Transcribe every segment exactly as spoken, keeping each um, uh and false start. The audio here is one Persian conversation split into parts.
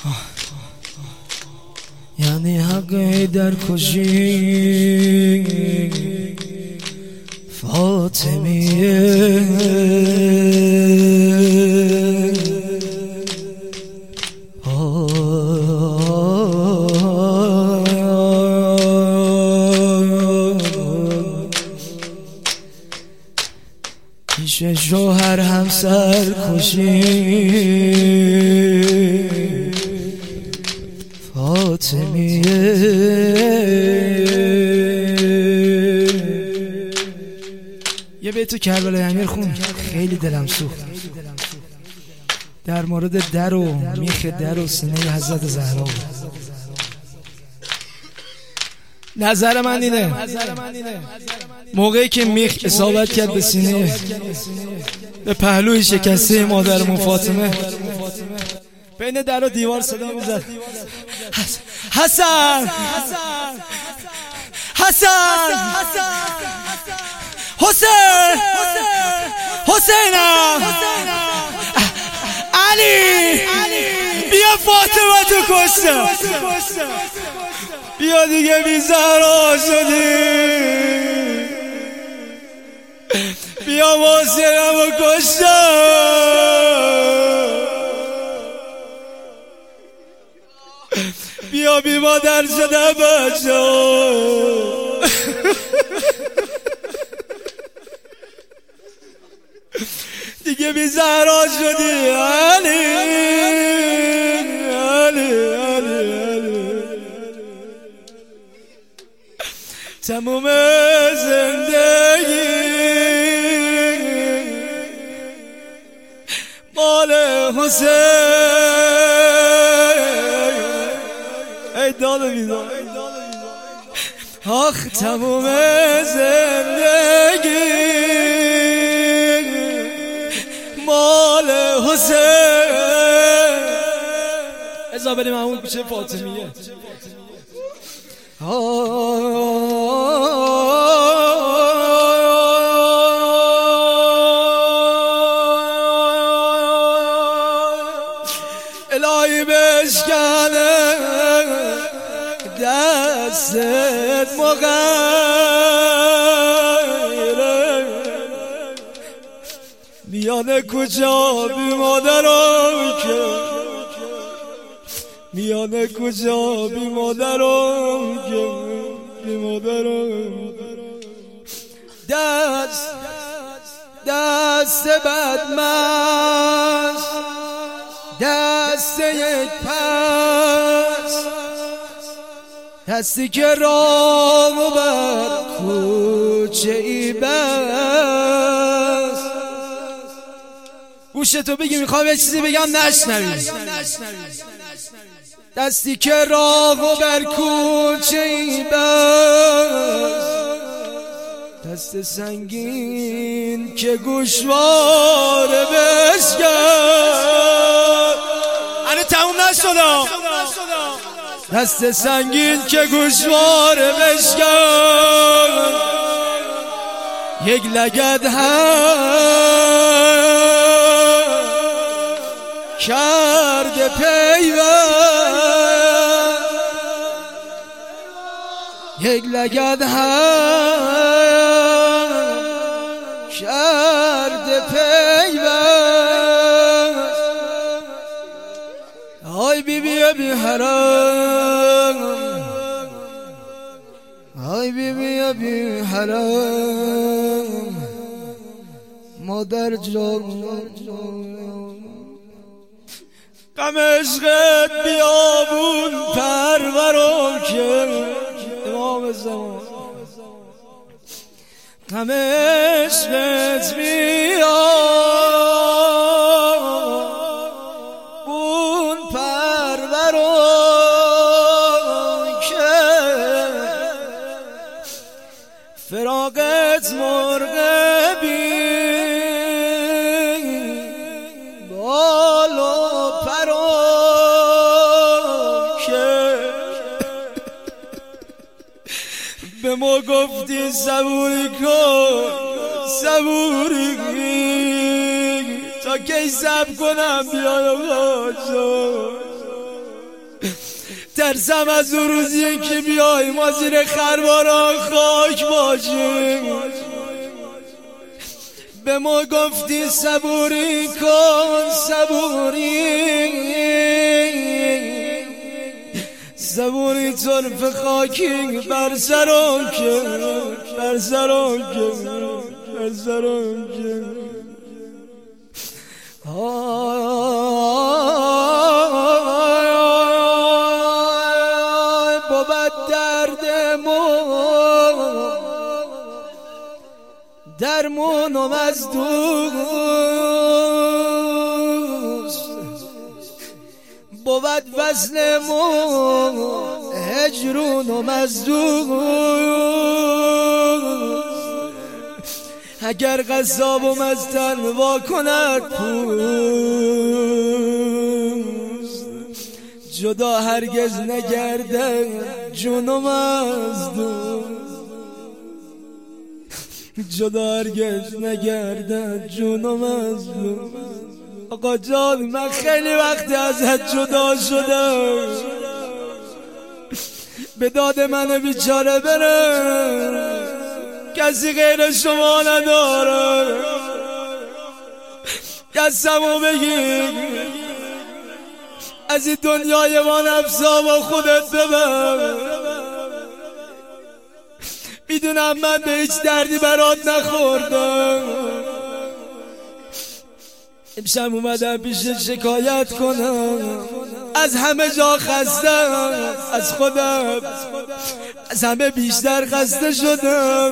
یعنی حق در کشی فاطمیه پیش شوهر همسر کشی فاطمیه یه بیت کربلای امیر خون خیلی دلم سوخت در مورد در و میخ در و سینه حضرت زهرا. نظر من اینه موقعی که میخ اصابت کرد به سینه به پهلوی شکسته مادرمون فاطمه بین در و دیوار صدا میزد حسن حسن حسین حسینم علی بیا فاطمه تو کشتم بیا دیگه بی زهرا شدی بیا محسنمو کشتم بیا بی مادر شده بچه دیگه بی زهرا شدی علی علی علی علی تموم زندگی مال حسین ای داد بیدار آخ تموم زندگی مال حسین ازا بریم همون کوچه فاطمیه. الهی بشکنه دستت مغیره میانه کجا بی مادرم که میانه کجا بی مادرم که بی مادرم دست دست بدمست دست یک پس دستی که راه بر کوچه ای بس گوشتو بگی میخوام یه چیزی بگم نشنوی دستی که راه بر کوچه ای بس دست سنگین که گوشواره بشکن انه تموم نشده دست سنگین که گوشواره بشکن یک لگد هم کرده پیوند یک لگد هم کرده پیوند آی بی بی بی حرام آی بی بی بی حرام مادر جان غم عشقت بیابون پرورم که امام زمان غم عشقت بیابون پرورم که فراقت مرغ بی به ما گفتی صبوری کن صبوری تا کی صبر کنم بیاد آقا میترسم از اون روزی که بیای ما زیر خرواران خاک باشیم. به ما گفتی صبوری کن صبوری، صبوری طرف خاکی بر سرم که بر سرم که بر سرم که بابت دردمون درمونم از دوست، بود وصلمون هجرونم از دوست. اگر قصابم از تن وا کند پوست، جدا هرگز نگردد جونم از دوست، جدا هرگز نگردد جونم از دوست. آقا جان من خیلی وقت ازت جدا شدم، به داد من بیچاره بره، کسی غیر شما نداره. دستمو بگیر از این دنیای ما نفسا با خودت ببر. میدونم من به هیچ دردی برات نخوردم، امشب اومدم پیشت شکایت کنم. از همه جا خستم، از خودم از همه بیشتر خسته شدم.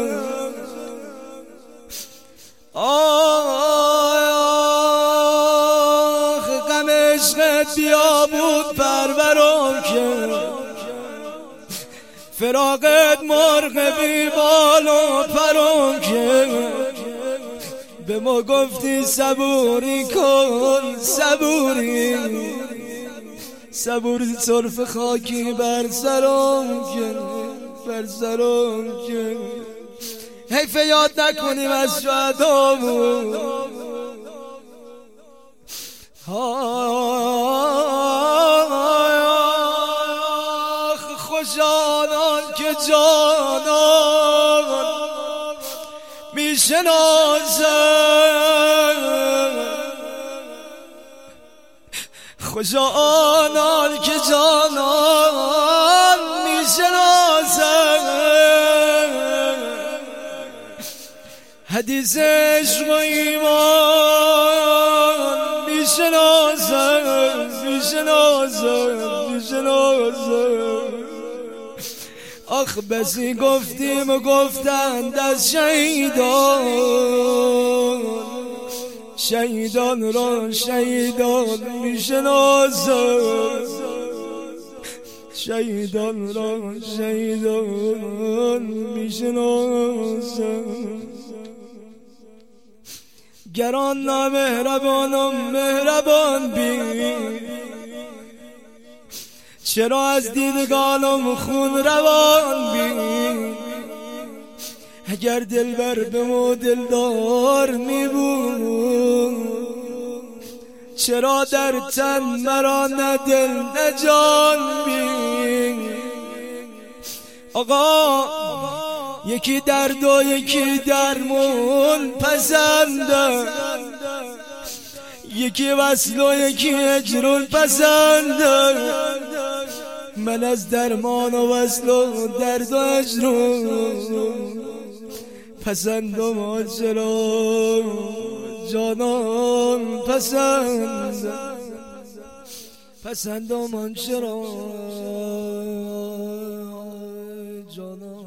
آخ غم عشقت بیا بود پرورم کرد، فراقت مرغ بی بال و پرم کرد. به ما گفتی صبوری کن صبوری، صبوری طرف خاکی بر سرم کن بر سرم کن. حیف یاد نکنیم از شهدامون. آخ خوش آنان که جانان میشناسن، خوش آنان که جانان میشناسن. حدیث عشق و ایمان میشناسن میشناسن میشناسن. آخ بسی گفتیم و گفتند از شهیدان، شهیدان را شهیدان میشناسن، شهیدان را شهیدان میشناسن. گران نامهربانم مهربان بین، چرا از دیدگانم خون روان بین. اگر دلبر به ما دلدار می بود، چرا در تن مرا نه دل نه جان بین. آقا یکی درد و یکی درمون پسنده، یکی وصل و یکی هجرون پسنده. من از درمان و وصل و درد و هجرون پسندم آجرا جانان پسند، پسندم آجرا جانان.